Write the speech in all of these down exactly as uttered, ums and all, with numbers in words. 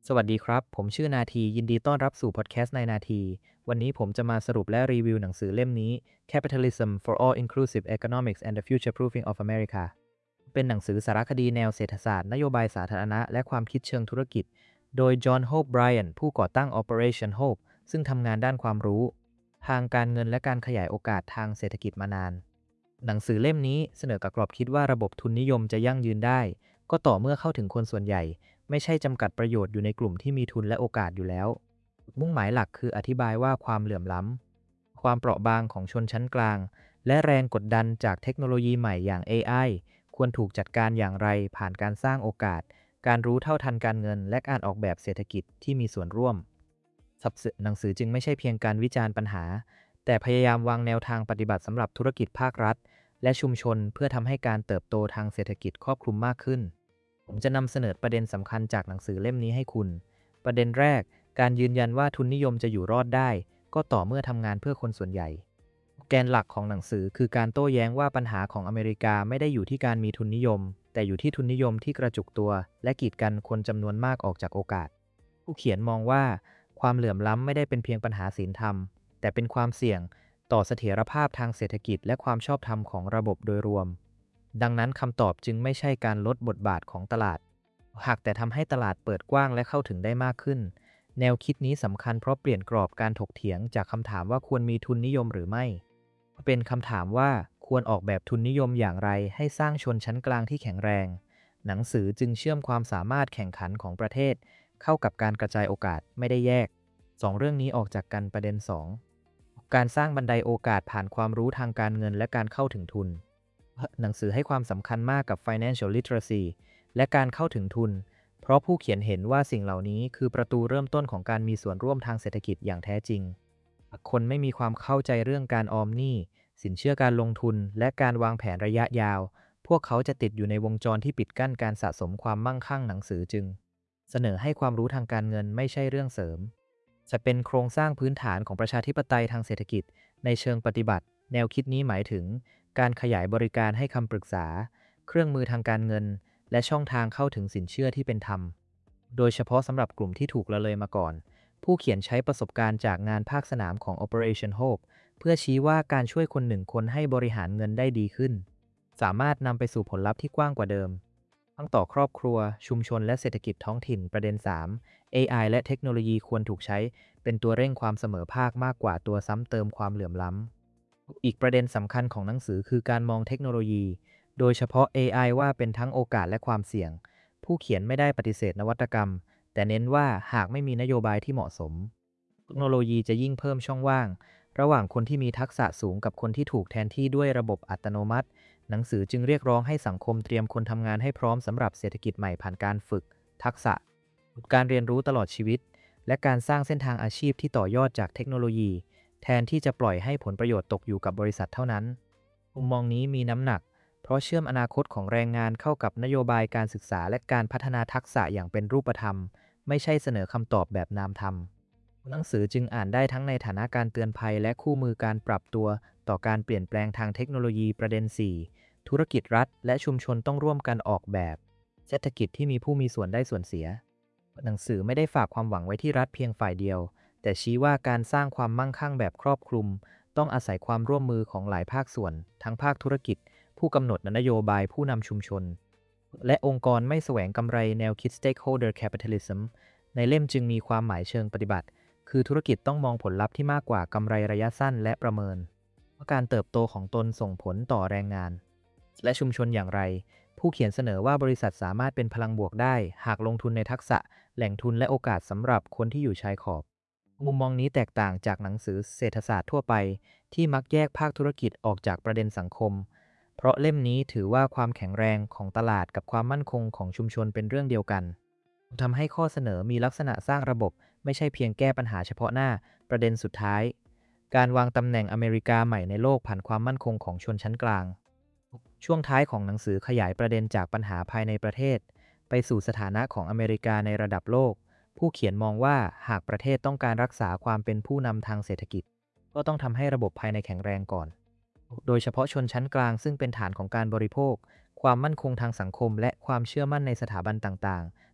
สวัสดีครับผมชื่อนาทียินดีต้อนรับสู่พอดแคสต์ในนาทีวันนี้ผมจะมาสรุปและรีวิวหนังสือเล่มนี้ Capitalism for All Inclusive Economics and the Future Proofing of America เป็นหนังสือสารคดีแนวเศรษฐศาสตร์นโยบายสาธารณะและความคิดเชิงธุรกิจโดยจอห์นโฮปไบรอันผู้ก่อตั้ง Operation Hope ซึ่งทำงานด้านความรู้ทางการเงินและการขยายโอกาสทางเศรษฐกิจมานานหนังสือเล่มนี้เสนอกับกรอบคิดว่าระบบทุนนิยมจะยั่งยืนได้ก็ต่อเมื่อเข้าถึงคนส่วนใหญ่ไม่ใช่จำกัดประโยชน์อยู่ในกลุ่มที่มีทุนและโอกาสอยู่แล้วมุ่งหมายหลักคืออธิบายว่าความเหลื่อมล้ำความเปราะบางของชนชั้นกลางและแรงกดดันจากเทคโนโลยีใหม่อย่าง เอ ไอ ควรถูกจัดการอย่างไรผ่านการสร้างโอกาสการรู้เท่าทันการเงินและการออกแบบเศรษฐกิจที่มีส่วนร่วมหนังสือจึงไม่ใช่เพียงการวิจารณ์ปัญหาแต่พยายามวางแนวทางปฏิบัติสำหรับธุรกิจภาครัฐและชุมชนเพื่อทำให้การเติบโตทางเศรษฐกิจครอบคลุมมากขึ้นผมจะนำเสนอประเด็นสำคัญจากหนังสือเล่มนี้ให้คุณประเด็นแรกการยืนยันว่าทุนนิยมจะอยู่รอดได้ก็ต่อเมื่อทำงานเพื่อคนส่วนใหญ่แกนหลักของหนังสือคือการโต้แย้งว่าปัญหาของอเมริกาไม่ได้อยู่ที่การมีทุนนิยมแต่อยู่ที่ทุนนิยมที่กระจุกตัวและกีดกันคนจำนวนมากออกจากโอกาสผู้เขียนมองว่าความเหลื่อมล้ำไม่ได้เป็นเพียงปัญหาศีลธรรมแต่เป็นความเสี่ยงต่อเสถียรภาพทางเศรษฐกิจและความชอบธรรมของระบบโดยรวมดังนั้นคำตอบจึงไม่ใช่การลดบทบาทของตลาดหากแต่ทำให้ตลาดเปิดกว้างและเข้าถึงได้มากขึ้นแนวคิดนี้สำคัญเพราะเปลี่ยนกรอบการถกเถียงจากคำถามว่าควรมีทุนนิยมหรือไม่เป็นคำถามว่าควรออกแบบทุนนิยมอย่างไรให้สร้างชนชั้นกลางที่แข็งแรงหนังสือจึงเชื่อมความสามารถแข่งขันของประเทศเข้ากับการกระจายโอกาสไม่ได้แยกสองเรื่องนี้ออกจากกันประเด็นสองการสร้างบันไดโอกาสผ่านความรู้ทางการเงินและการเข้าถึงทุนหนังสือให้ความสำคัญมากกับ financial literacy และการเข้าถึงทุนเพราะผู้เขียนเห็นว่าสิ่งเหล่านี้คือประตูเริ่มต้นของการมีส่วนร่วมทางเศรษฐกิจอย่างแท้จริงคนไม่มีความเข้าใจเรื่องการออมหนี้สินเชื่อการลงทุนและการวางแผนระยะยาวพวกเขาจะติดอยู่ในวงจรที่ปิดกั้นการสะสมความมั่งคั่งหนังสือจึงเสนอให้ความรู้ทางการเงินไม่ใช่เรื่องเสริมจะเป็นโครงสร้างพื้นฐานของประชาธิปไตยทางเศรษฐกิจในเชิงปฏิบัติแนวคิดนี้หมายถึงการขยายบริการให้คำปรึกษาเครื่องมือทางการเงินและช่องทางเข้าถึงสินเชื่อที่เป็นธรรมโดยเฉพาะสำหรับกลุ่มที่ถูกละเลยมาก่อนผู้เขียนใช้ประสบการณ์จากงานภาคสนามของ Operation Hope เพื่อชี้ว่าการช่วยคนหนึ่งคนให้บริหารเงินได้ดีขึ้นสามารถนำไปสู่ผลลัพธ์ที่กว้างกว่าเดิมทั้งต่อครอบครัวชุมชนและเศรษฐกิจท้องถิ่นประเด็น สาม เอ ไอ และเทคโนโลยีควรถูกใช้เป็นตัวเร่งความเสมอภาคมากกว่าตัวซ้ำเติมความเหลื่อมล้ำอีกประเด็นสำคัญของหนังสือคือการมองเทคโนโลยีโดยเฉพาะ เอ ไอ ว่าเป็นทั้งโอกาสและความเสี่ยงผู้เขียนไม่ได้ปฏิเสธนวัตกรรมแต่เน้นว่าหากไม่มีนโยบายที่เหมาะสมเทคโนโลยีจะยิ่งเพิ่มช่องว่างระหว่างคนที่มีทักษะสูงกับคนที่ถูกแทนที่ด้วยระบบอัตโนมัติหนังสือจึงเรียกร้องให้สังคมเตรียมคนทำงานให้พร้อมสำหรับเศรษฐกิจใหม่ผ่านการฝึกทักษะการเรียนรู้ตลอดชีวิตและการสร้างเส้นทางอาชีพที่ต่อยอดจากเทคโนโลยีแทนที่จะปล่อยให้ผลประโยชน์ตกอยู่กับบริษัทเท่านั้นมุมมองนี้มีน้ำหนักเพราะเชื่อมอนาคตของแรงงานเข้ากับนโยบายการศึกษาและการพัฒนาทักษะอย่างเป็นรูปธรรมไม่ใช่เสนอคำตอบแบบนามธรรมหนังสือจึงอ่านได้ทั้งในฐานะการเตือนภัยและคู่มือการปรับตัวต่อการเปลี่ยนแปลงทางเทคโนโลยีประเด็น สี่ ธุรกิจรัฐและชุมชนต้องร่วมกันออกแบบเศรษฐกิจที่มีผู้มีส่วนได้ส่วนเสียหนังสือไม่ได้ฝากความหวังไว้ที่รัฐเพียงฝ่ายเดียวแต่ชี้ว่าการสร้างความมั่งคั่งแบบครอบคลุมต้องอาศัยความร่วมมือของหลายภาคส่วนทั้งภาคธุรกิจผู้กำหนดนโยบายผู้นำชุมชนและองค์กรไม่แสวงกำไรแนวคิด stakeholder capitalism ในเล่มจึงมีความหมายเชิงปฏิบัติคือธุรกิจต้องมองผลลัพธ์ที่มากกว่ากำไรระยะสั้นและประเมินว่าการเติบโตของตนส่งผลต่อแรงงานและชุมชนอย่างไรผู้เขียนเสนอว่าบริษัทสามารถเป็นพลังบวกได้หากลงทุนในทักษะแหล่งทุนและโอกาสสำหรับคนที่อยู่ชายขอบมุมมองนี้แตกต่างจากหนังสือเศรษฐศาสตร์ทั่วไปที่มักแยกภาคธุรกิจออกจากประเด็นสังคมเพราะเล่มนี้ถือว่าความแข็งแรงของตลาดกับความมั่นคงของชุมชนเป็นเรื่องเดียวกันทำให้ข้อเสนอมีลักษณะสร้างระบบไม่ใช่เพียงแก้ปัญหาเฉพาะหน้าประเด็นสุดท้ายการวางตำแหน่งอเมริกาใหม่ในโลกผ่านความมั่นคงของชนชั้นกลางช่วงท้ายของหนังสือขยายประเด็นจากปัญหาภายในประเทศไปสู่สถานะของอเมริกาในระดับโลกผู้เขียนมองว่าหากประเทศต้องการรักษาความเป็นผู้นำทางเศรษฐกิจก็ต้องทำให้ระบบภายในแข็งแรงก่อนโดยเฉพาะชนชั้นกลางซึ่งเป็นฐานของการบริโภคความมั่นคงทางสังคมและความเชื่อมั่นในสถาบันต่างๆ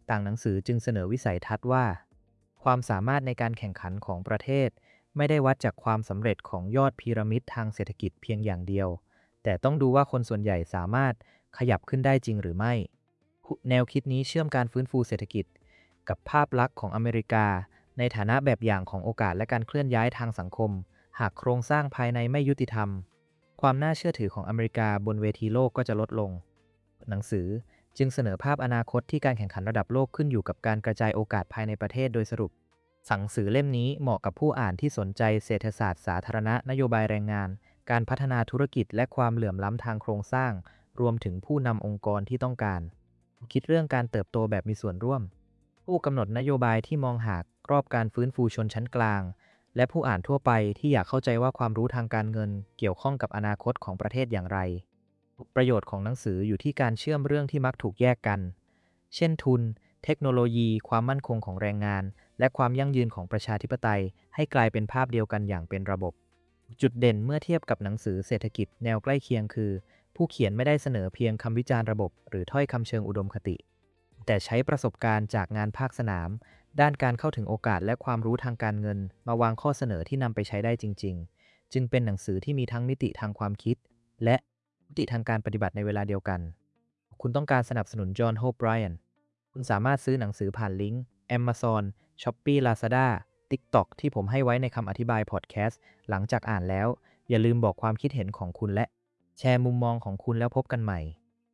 ต่างหนังสือจึงเสนอวิสัยทัศน์ว่าความสามารถในการแข่งขันของประเทศไม่ได้วัดจากความสำเร็จของยอดพีระมิดทางเศรษฐกิจเพียงอย่างเดียวแต่ต้องดูว่าคนส่วนใหญ่สามารถขยับขึ้นได้จริงหรือไม่แนวคิดนี้เชื่อมการฟื้นฟูเศรษฐกิจกับภาพลักษณ์ของอเมริกาในฐานะแบบอย่างของโอกาสและการเคลื่อนย้ายทางสังคมหากโครงสร้างภายในไม่ยุติธรรมความน่าเชื่อถือของอเมริกาบนเวทีโลกก็จะลดลงหนังสือจึงเสนอภาพอนาคตที่การแข่งขันระดับโลกขึ้นอยู่กับการกระจายโอกาสภายในประเทศโดยสรุปหนังสือเล่มนี้เหมาะกับผู้อ่านที่สนใจเศรษฐศาสตร์สาธารณะนโยบายแรงงานการพัฒนาธุรกิจและความเหลื่อมล้ำทางโครงสร้างรวมถึงผู้นำองค์กรที่ต้องการคิดเรื่องการเติบโตแบบมีส่วนร่วมผู้กำหนดนโยบายที่มองหารอบการฟื้นฟูชนชั้นกลางและผู้อ่านทั่วไปที่อยากเข้าใจว่าความรู้ทางการเงินเกี่ยวข้องกับอนาคตของประเทศอย่างไรประโยชน์ของหนังสืออยู่ที่การเชื่อมเรื่องที่มักถูกแยกกันเช่นทุนเทคโนโลยีความมั่นคงของแรงงานและความยั่งยืนของประชาธิปไตยให้กลายเป็นภาพเดียวกันอย่างเป็นระบบจุดเด่นเมื่อเทียบกับหนังสือเศรษฐกิจแนวใกล้เคียงคือผู้เขียนไม่ได้เสนอเพียงคำวิจารณ์ระบบหรือถ้อยคำเชิงอุดมคติแต่ใช้ประสบการณ์จากงานภาคสนามด้านการเข้าถึงโอกาสและความรู้ทางการเงินมาวางข้อเสนอที่นำไปใช้ได้จริงๆจึงเป็นหนังสือที่มีทั้งมิติทางความคิดและมิติทางการปฏิบัติในเวลาเดียวกันคุณต้องการสนับสนุนจอห์น โฮป ไบรอันคุณสามารถซื้อหนังสือผ่านลิงก์ Amazon Shopee Lazada TikTok ที่ผมให้ไว้ในคำอธิบายพอดแคสต์หลังจากอ่านแล้วอย่าลืมบอกความคิดเห็นของคุณและแชร์มุมมองของคุณแล้วพบกันใหม่